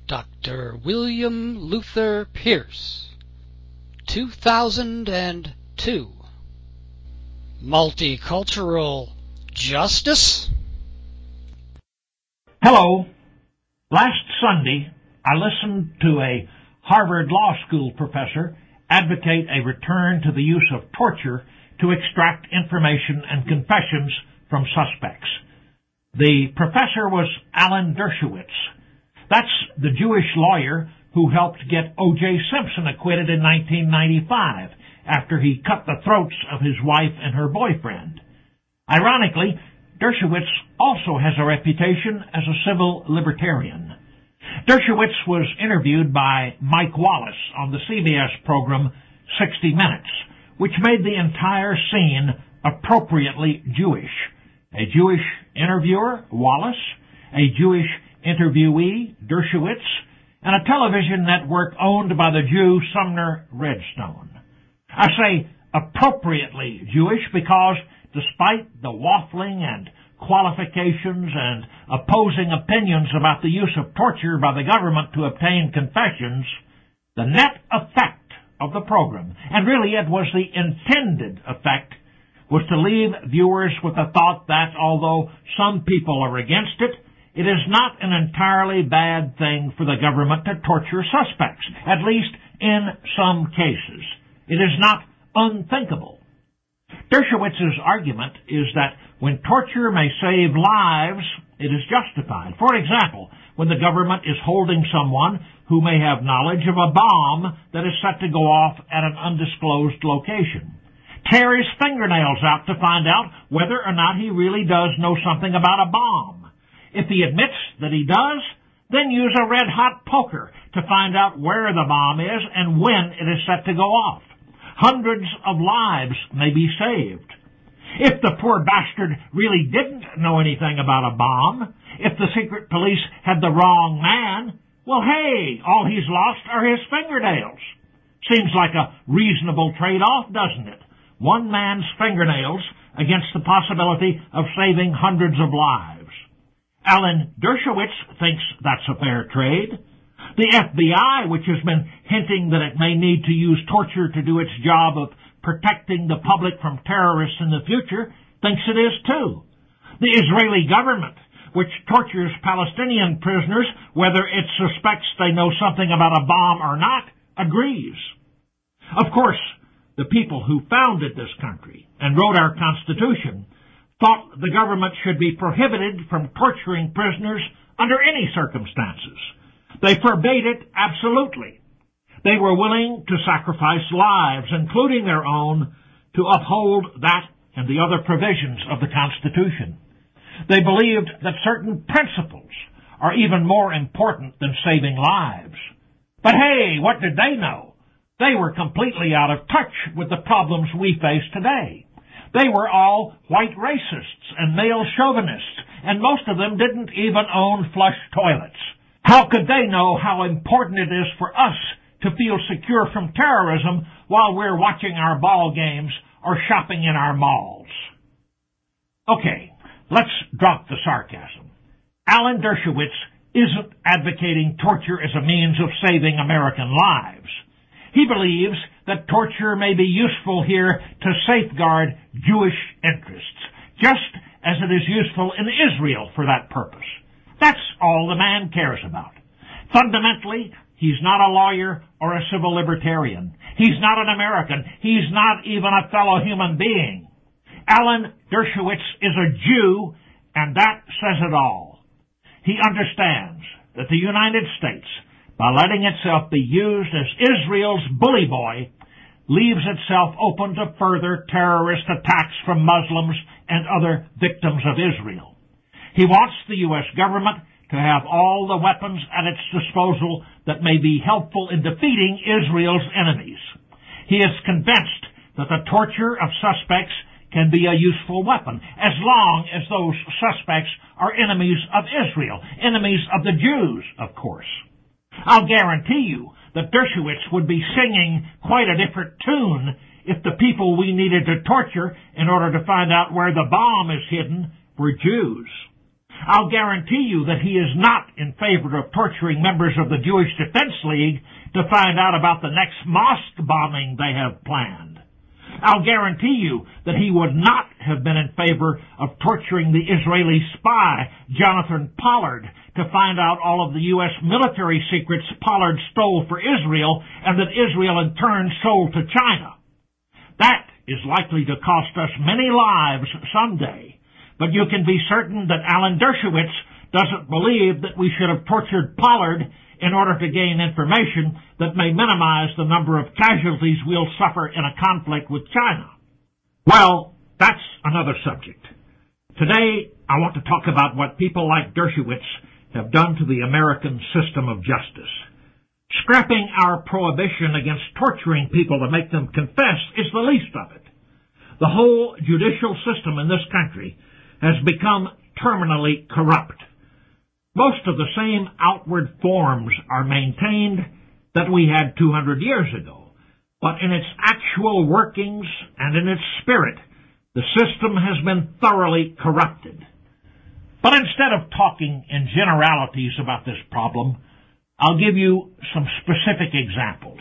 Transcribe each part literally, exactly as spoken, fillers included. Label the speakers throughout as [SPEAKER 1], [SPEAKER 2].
[SPEAKER 1] Doctor William Luther Pierce, two thousand two. Multicultural justice?
[SPEAKER 2] Hello. Last Sunday, I listened to a Harvard Law School professor advocate a return to the use of torture to extract information and confessions from suspects. The professor was Alan Dershowitz. That's the Jewish lawyer who helped get O J Simpson acquitted in nineteen ninety-five after he cut the throats of his wife and her boyfriend. Ironically, Dershowitz also has a reputation as a civil libertarian. Dershowitz was interviewed by Mike Wallace on the C B S program sixty minutes, which made the entire scene appropriately Jewish. A Jewish interviewer, Wallace, a Jewish interviewee, Dershowitz, and a television network owned by the Jew Sumner Redstone. I say appropriately Jewish because despite the waffling and qualifications and opposing opinions about the use of torture by the government to obtain confessions, the net effect of the program, and really it was the intended effect, was to leave viewers with the thought that although some people are against it, it is not an entirely bad thing for the government to torture suspects, at least in some cases. It is not unthinkable. Dershowitz's argument is that when torture may save lives, it is justified. For example, when the government is holding someone who may have knowledge of a bomb that is set to go off at an undisclosed location. Tear his fingernails out to find out whether or not he really does know something about a bomb. If he admits that he does, then use a red-hot poker to find out where the bomb is and when it is set to go off. Hundreds of lives may be saved. If the poor bastard really didn't know anything about a bomb, if the secret police had the wrong man, well, hey, all he's lost are his fingernails. Seems like a reasonable trade-off, doesn't it? One man's fingernails against the possibility of saving hundreds of lives. Alan Dershowitz thinks that's a fair trade. The F B I, which has been hinting that it may need to use torture to do its job of protecting the public from terrorists in the future, thinks it is too. The Israeli government, which tortures Palestinian prisoners whether it suspects they know something about a bomb or not, agrees. Of course, the people who founded this country and wrote our Constitution thought the government should be prohibited from torturing prisoners under any circumstances. They forbade it absolutely. They were willing to sacrifice lives, including their own, to uphold that and the other provisions of the Constitution. They believed that certain principles are even more important than saving lives. But hey, what did they know? They were completely out of touch with the problems we face today. They were all white racists and male chauvinists, and most of them didn't even own flush toilets. How could they know how important it is for us to feel secure from terrorism while we're watching our ball games or shopping in our malls? Okay, let's drop the sarcasm. Alan Dershowitz isn't advocating torture as a means of saving American lives. He believes that torture may be useful here to safeguard Jewish interests, just as it is useful in Israel for that purpose. That's all the man cares about. Fundamentally, he's not a lawyer or a civil libertarian. He's not an American. He's not even a fellow human being. Alan Dershowitz is a Jew, and that says it all. He understands that the United States, by letting itself be used as Israel's bully boy, leaves itself open to further terrorist attacks from Muslims and other victims of Israel. He wants the U S government to have all the weapons at its disposal that may be helpful in defeating Israel's enemies. He is convinced that the torture of suspects can be a useful weapon, as long as those suspects are enemies of Israel, enemies of the Jews, of course. I'll guarantee you that Dershowitz would be singing quite a different tune if the people we needed to torture in order to find out where the bomb is hidden were Jews. I'll guarantee you that he is not in favor of torturing members of the Jewish Defense League to find out about the next mosque bombing they have planned. I'll guarantee you that he would not have been in favor of torturing the Israeli spy, Jonathan Pollard, to find out all of the U S military secrets Pollard stole for Israel and that Israel in turn sold to China. That is likely to cost us many lives someday, but you can be certain that Alan Dershowitz doesn't believe that we should have tortured Pollard in order to gain information that may minimize the number of casualties we'll suffer in a conflict with China. Well, that's another subject. Today, I want to talk about what people like Dershowitz have done to the American system of justice. Scrapping our prohibition against torturing people to make them confess is the least of it. The whole judicial system in this country has become terminally corrupt. Most of the same outward forms are maintained that we had two hundred years ago, but in its actual workings and in its spirit, the system has been thoroughly corrupted. But instead of talking in generalities about this problem, I'll give you some specific examples.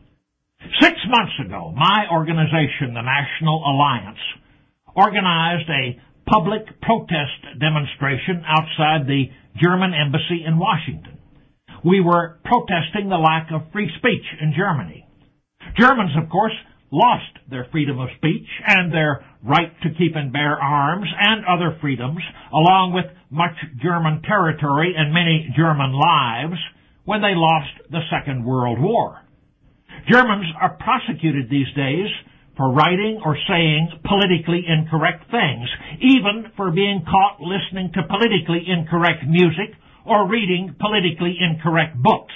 [SPEAKER 2] Six months ago, my organization, the National Alliance, organized a public protest demonstration outside the German embassy in Washington. We were protesting the lack of free speech in Germany. Germans, of course, lost their freedom of speech and their right to keep and bear arms and other freedoms, along with much German territory and many German lives, when they lost the Second World War. Germans are prosecuted these days for writing or saying politically incorrect things, even for being caught listening to politically incorrect music or reading politically incorrect books.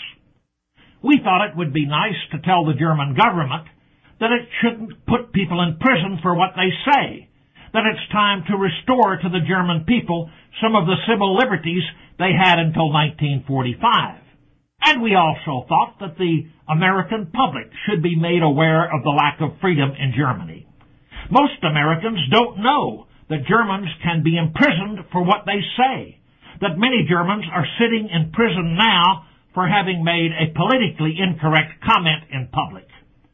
[SPEAKER 2] We thought it would be nice to tell the German government that it shouldn't put people in prison for what they say, that it's time to restore to the German people some of the civil liberties they had until nineteen forty-five. And we also thought that the American public should be made aware of the lack of freedom in Germany. Most Americans don't know that Germans can be imprisoned for what they say, that many Germans are sitting in prison now for having made a politically incorrect comment in public.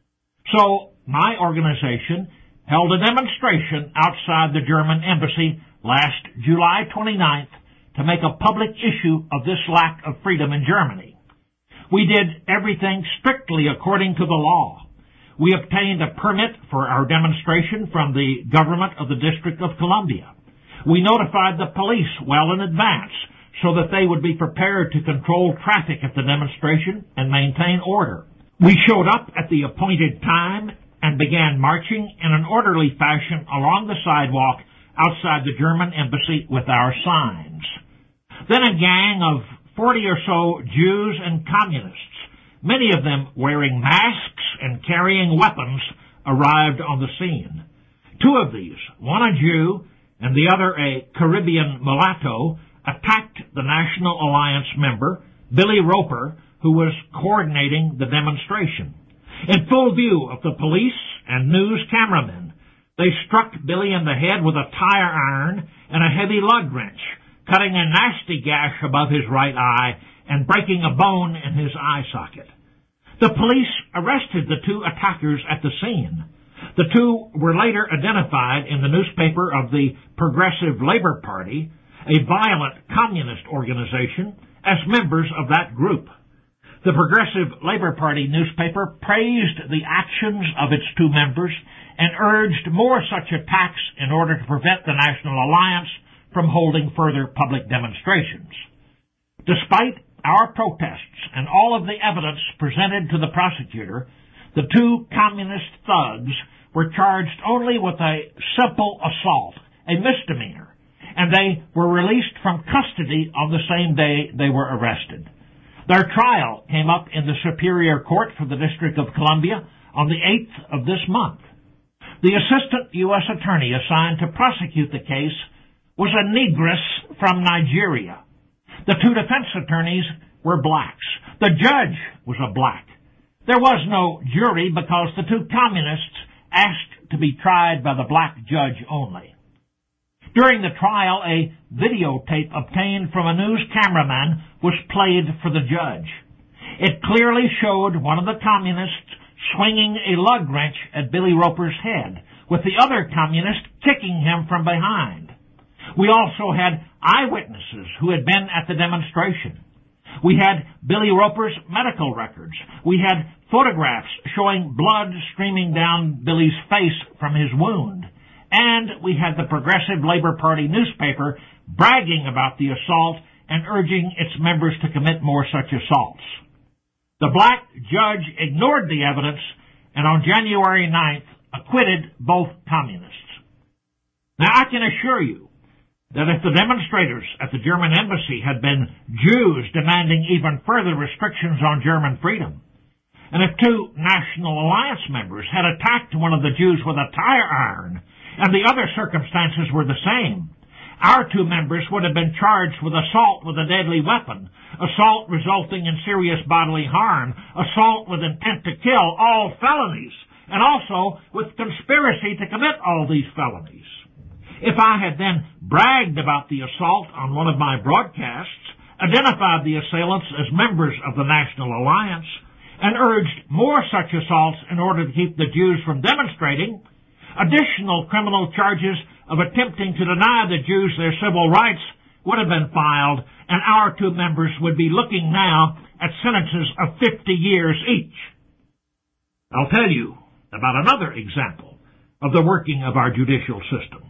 [SPEAKER 2] So, my organization held a demonstration outside the German embassy last July twenty-ninth to make a public issue of this lack of freedom in Germany. We did everything strictly according to the law. We obtained a permit for our demonstration from the government of the District of Columbia. We notified the police well in advance so that they would be prepared to control traffic at the demonstration and maintain order. We showed up at the appointed time and began marching in an orderly fashion along the sidewalk outside the German embassy with our signs. Then a gang of forty or so Jews and communists, many of them wearing masks and carrying weapons, arrived on the scene. Two of these, one a Jew and the other a Caribbean mulatto, attacked the National Alliance member, Billy Roper, who was coordinating the demonstration. In full view of the police and news cameramen, they struck Billy in the head with a tire iron and a heavy lug wrench, cutting a nasty gash above his right eye and breaking a bone in his eye socket. The police arrested the two attackers at the scene. The two were later identified in the newspaper of the Progressive Labor Party, a violent communist organization, as members of that group. The Progressive Labor Party newspaper praised the actions of its two members and urged more such attacks in order to prevent the National Alliance from holding further public demonstrations. Despite our protests and all of the evidence presented to the prosecutor, the two communist thugs were charged only with a simple assault, a misdemeanor, and they were released from custody on the same day they were arrested. Their trial came up in the Superior Court for the District of Columbia on the eighth of this month. The assistant U S attorney assigned to prosecute the case was a negress from Nigeria. The two defense attorneys were blacks. The judge was a black. There was no jury because the two communists asked to be tried by the black judge only. During the trial, a videotape obtained from a news cameraman was played for the judge. It clearly showed one of the communists swinging a lug wrench at Billy Roper's head, with the other communist kicking him from behind. We also had eyewitnesses who had been at the demonstration. We had Billy Roper's medical records. We had photographs showing blood streaming down Billy's face from his wound. And we had the Progressive Labor Party newspaper bragging about the assault and urging its members to commit more such assaults. The black judge ignored the evidence and on January ninth acquitted both communists. Now, I can assure you that if the demonstrators at the German embassy had been Jews demanding even further restrictions on German freedom, and if two National Alliance members had attacked one of the Jews with a tire iron, and the other circumstances were the same, our two members would have been charged with assault with a deadly weapon, assault resulting in serious bodily harm, assault with intent to kill, all felonies, and also with conspiracy to commit all these felonies. If I had then bragged about the assault on one of my broadcasts, identified the assailants as members of the National Alliance, and urged more such assaults in order to keep the Jews from demonstrating, additional criminal charges of attempting to deny the Jews their civil rights would have been filed, and our two members would be looking now at sentences of fifty years each. I'll tell you about another example of the working of our judicial system.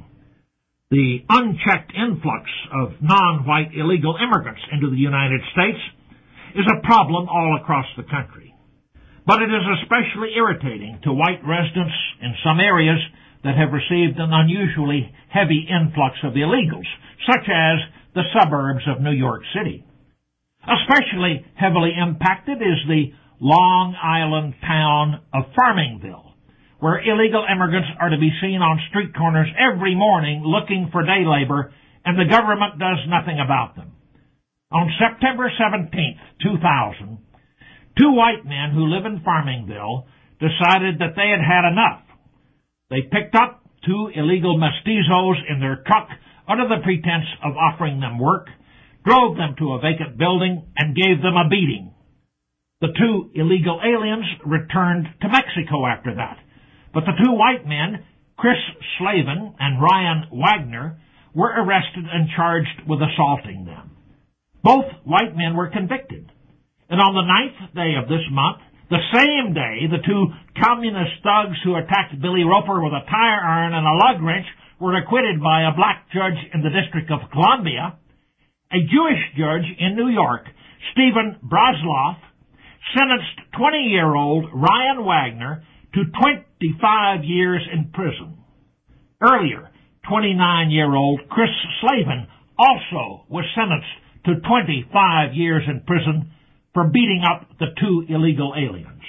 [SPEAKER 2] The unchecked influx of non-white illegal immigrants into the United States is a problem all across the country. But it is especially irritating to white residents in some areas that have received an unusually heavy influx of illegals, such as the suburbs of New York City. Especially heavily impacted is the Long Island town of Farmingville, where illegal immigrants are to be seen on street corners every morning looking for day labor, and the government does nothing about them. On September seventeenth, two thousand, two white men who live in Farmingville decided that they had had enough. They picked up two illegal mestizos in their truck under the pretense of offering them work, drove them to a vacant building, and gave them a beating. The two illegal aliens returned to Mexico after that. But the two white men, Chris Slavin and Ryan Wagner, were arrested and charged with assaulting them. Both white men were convicted. And on the ninth day of this month, the same day, the two communist thugs who attacked Billy Roper with a tire iron and a lug wrench were acquitted by a black judge in the District of Columbia. A Jewish judge in New York, Stephen Brasloff, sentenced twenty-year-old Ryan Wagner to twenty-five years in prison. Earlier, twenty-nine-year-old Chris Slavin also was sentenced to twenty-five years in prison for beating up the two illegal aliens.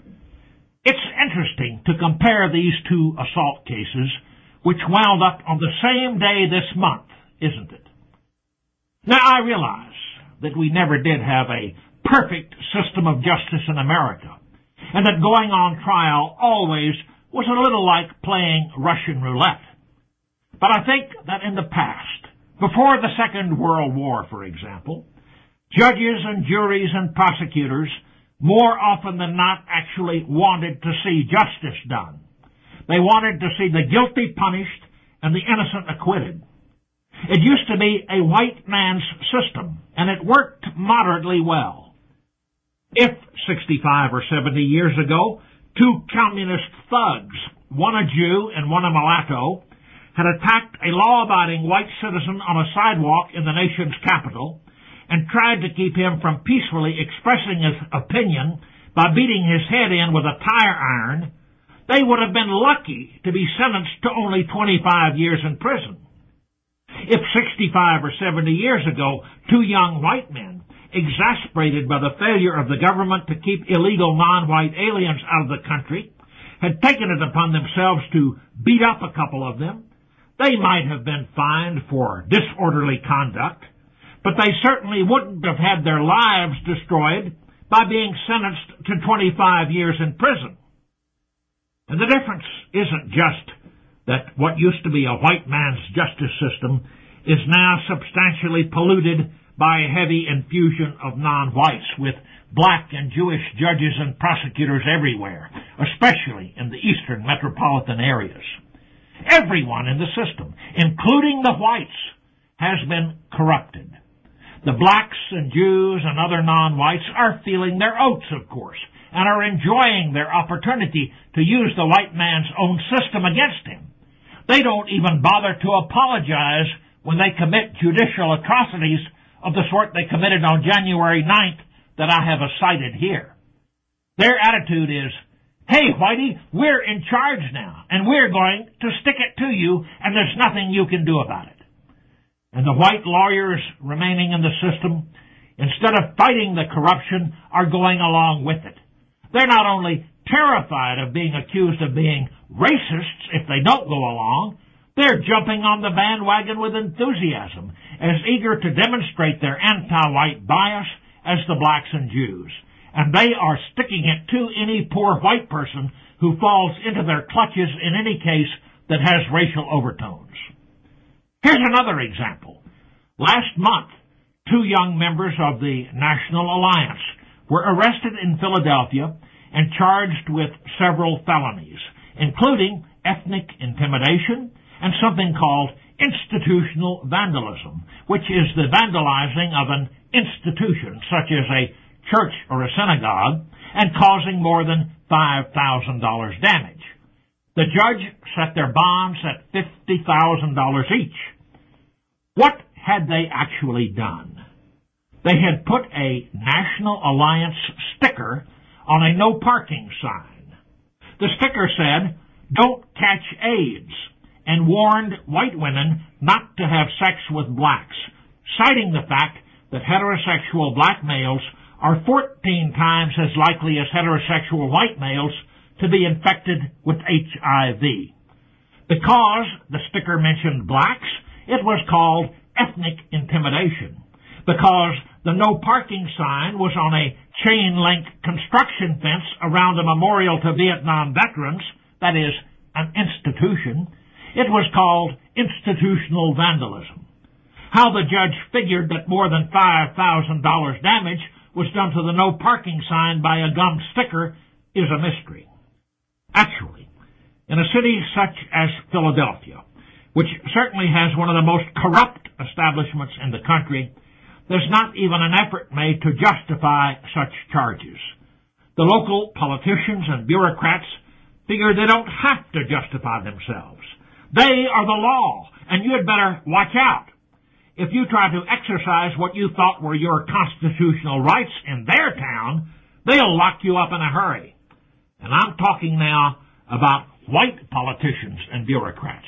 [SPEAKER 2] It's interesting to compare these two assault cases, which wound up on the same day this month, isn't it? Now, I realize that we never did have a perfect system of justice in America, and that going on trial always was a little like playing Russian roulette. But I think that in the past, before the Second World War, for example, judges and juries and prosecutors more often than not actually wanted to see justice done. They wanted to see the guilty punished and the innocent acquitted. It used to be a white man's system, and it worked moderately well. If sixty-five or seventy years ago, two communist thugs, one a Jew and one a mulatto, had attacked a law-abiding white citizen on a sidewalk in the nation's capital and tried to keep him from peacefully expressing his opinion by beating his head in with a tire iron, they would have been lucky to be sentenced to only twenty-five years in prison. If sixty-five or seventy years ago, two young white men, exasperated by the failure of the government to keep illegal non-white aliens out of the country, had taken it upon themselves to beat up a couple of them, they might have been fined for disorderly conduct, but they certainly wouldn't have had their lives destroyed by being sentenced to twenty-five years in prison. And the difference isn't just that what used to be a white man's justice system is now substantially polluted by a heavy infusion of non-whites, with black and Jewish judges and prosecutors everywhere, especially in the eastern metropolitan areas. Everyone in the system, including the whites, has been corrupted. The blacks and Jews and other non-whites are feeling their oats, of course, and are enjoying their opportunity to use the white man's own system against him. They don't even bother to apologize when they commit judicial atrocities of the sort they committed on January ninth that I have cited here. Their attitude is, "Hey, Whitey, we're in charge now, and we're going to stick it to you, and there's nothing you can do about it." And the white lawyers remaining in the system, instead of fighting the corruption, are going along with it. They're not only terrified of being accused of being racists if they don't go along, they're jumping on the bandwagon with enthusiasm, as eager to demonstrate their anti-white bias as the blacks and Jews. And they are sticking it to any poor white person who falls into their clutches in any case that has racial overtones. Here's another example. Last month, two young members of the National Alliance were arrested in Philadelphia and charged with several felonies, including ethnic intimidation and something called institutional vandalism, which is the vandalizing of an institution, such as a church or a synagogue, and causing more than five thousand dollars damage. The judge set their bonds at fifty thousand dollars each. What had they actually done? They had put a National Alliance sticker on a no parking sign. The sticker said, "Don't catch AIDS," and warned white women not to have sex with blacks, citing the fact that heterosexual black males are fourteen times as likely as heterosexual white males to be infected with H I V. Because the sticker mentioned blacks, it was called ethnic intimidation. Because the no parking sign was on a chain-link construction fence around a memorial to Vietnam veterans, that is, an institution, it was called institutional vandalism. How the judge figured that more than five thousand dollars damage was done to the no parking sign by a gummed sticker is a mystery. Actually, in a city such as Philadelphia, which certainly has one of the most corrupt establishments in the country, there's not even an effort made to justify such charges. The local politicians and bureaucrats figure they don't have to justify themselves. They are the law, and you'd better watch out. If you try to exercise what you thought were your constitutional rights in their town, they'll lock you up in a hurry. And I'm talking now about white politicians and bureaucrats.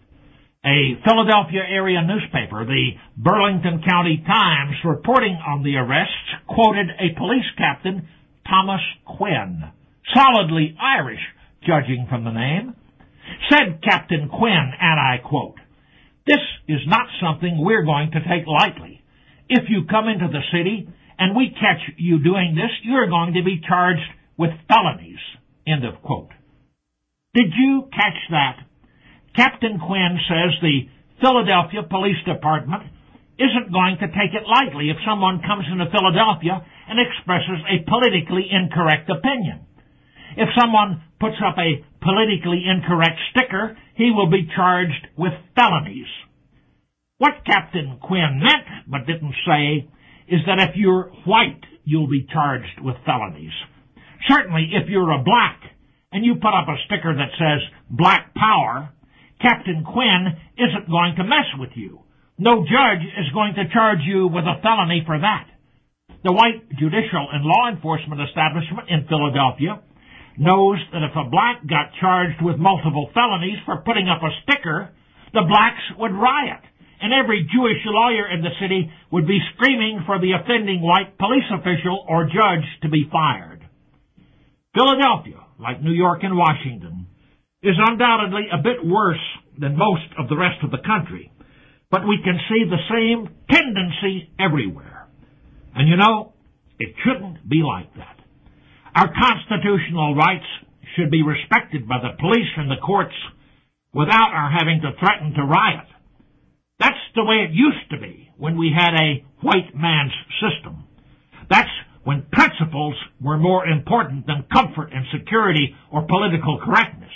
[SPEAKER 2] A Philadelphia area newspaper, the Burlington County Times, reporting on the arrests, quoted a police captain, Thomas Quinn, solidly Irish, judging from the name. Said Captain Quinn, and I quote, "This is not something we're going to take lightly. If you come into the city and we catch you doing this, you're going to be charged with felonies." End of quote. Did you catch that? Captain Quinn says the Philadelphia Police Department isn't going to take it lightly if someone comes into Philadelphia and expresses a politically incorrect opinion. If someone puts up a politically incorrect sticker, he will be charged with felonies. What Captain Quinn meant, but didn't say, is that if you're white, you'll be charged with felonies. Certainly, if you're a black and you put up a sticker that says Black Power, Captain Quinn isn't going to mess with you. No judge is going to charge you with a felony for that. The white judicial and law enforcement establishment in Philadelphia knows that if a black got charged with multiple felonies for putting up a sticker, the blacks would riot, and every Jewish lawyer in the city would be screaming for the offending white police official or judge to be fired. Philadelphia, like New York and Washington, is undoubtedly a bit worse than most of the rest of the country, but we can see the same tendency everywhere. And you know, it shouldn't be like that. Our constitutional rights should be respected by the police and the courts, without our having to threaten to riot. That's the way it used to be when we had a white man's system. That's when principles were more important than comfort and security or political correctness.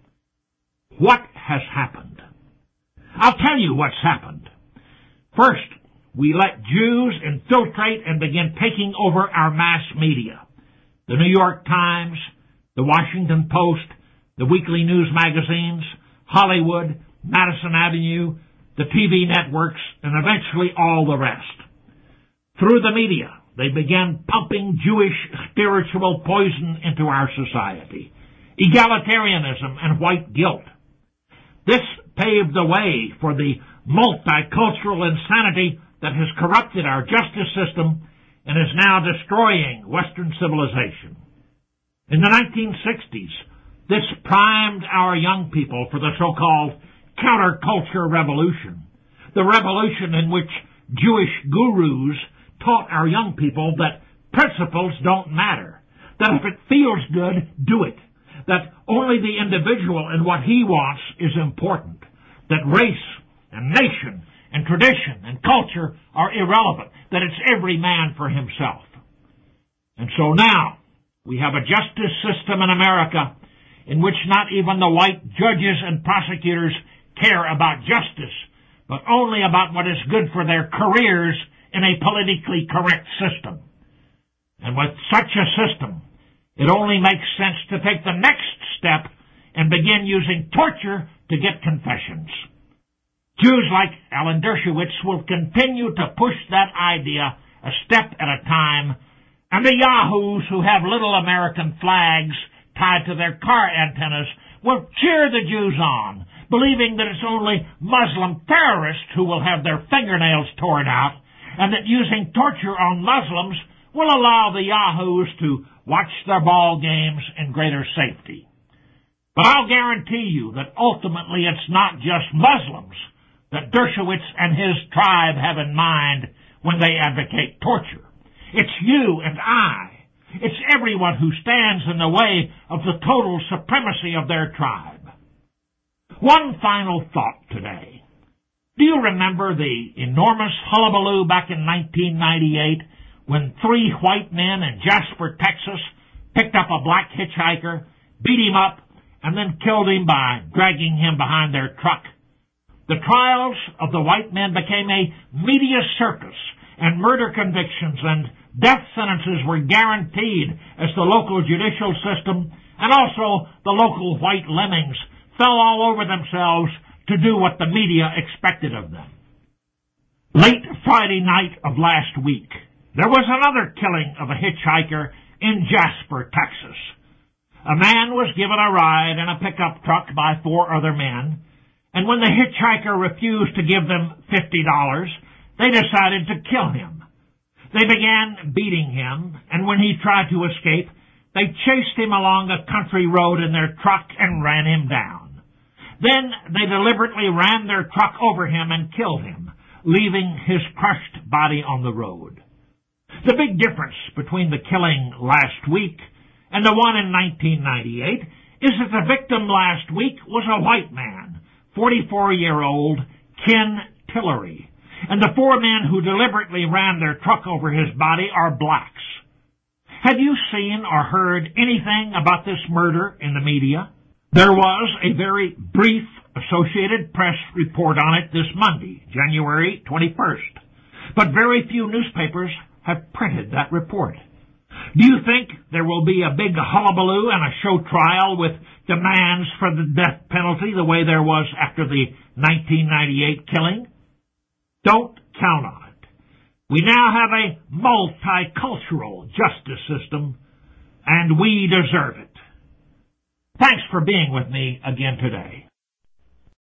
[SPEAKER 2] What has happened? I'll tell you what's happened. First, we let Jews infiltrate and begin taking over our mass media. The New York Times, the Washington Post, the weekly news magazines, Hollywood, Madison Avenue, the T V networks, and eventually all the rest. Through the media, they began pumping Jewish spiritual poison into our society, egalitarianism and white guilt. This paved the way for the multicultural insanity that has corrupted our justice system and is now destroying Western civilization. In the nineteen sixties, this primed our young people for the so-called counterculture revolution, the revolution in which Jewish gurus taught our young people that principles don't matter, that if it feels good, do it, that only the individual and what he wants is important, that race and nation and tradition and culture are irrelevant, that it's every man for himself. And so now we have a justice system in America in which not even the white judges and prosecutors care about justice, but only about what is good for their careers in a politically correct system. And with such a system, it only makes sense to take the next step and begin using torture to get confessions. Jews like Alan Dershowitz will continue to push that idea a step at a time, and the yahoos who have little American flags tied to their car antennas will cheer the Jews on, believing that it's only Muslim terrorists who will have their fingernails torn out, and that using torture on Muslims will allow the yahoos to watch their ball games in greater safety. But I'll guarantee you that ultimately it's not just Muslims that Dershowitz and his tribe have in mind when they advocate torture. It's you and I. It's everyone who stands in the way of the total supremacy of their tribe. One final thought today. Do you remember the enormous hullabaloo back in nineteen ninety-eight when three white men in Jasper, Texas, picked up a black hitchhiker, beat him up, and then killed him by dragging him behind their truck? The trials of the white men became a media circus, and murder convictions and death sentences were guaranteed as the local judicial system and also the local white lemmings fell all over themselves to do what the media expected of them. Late Friday night of last week, there was another killing of a hitchhiker in Jasper, Texas. A man was given a ride in a pickup truck by four other men, and when the hitchhiker refused to give them fifty dollars, they decided to kill him. They began beating him, and when he tried to escape, they chased him along a country road in their truck and ran him down. Then they deliberately ran their truck over him and killed him, leaving his crushed body on the road. The big difference between the killing last week and the one in nineteen ninety-eight is that the victim last week was a white man, forty-four-year-old Ken Tillery, and the four men who deliberately ran their truck over his body are blacks. Have you seen or heard anything about this murder in the media? There was a very brief Associated Press report on it this Monday, January twenty-first, but very few newspapers have printed that report. Do you think there will be a big hullabaloo and a show trial with demands for the death penalty the way there was after the nineteen ninety-eight killing? Don't count on it. We now have a multicultural justice system, and we deserve it. Thanks for being with me again today.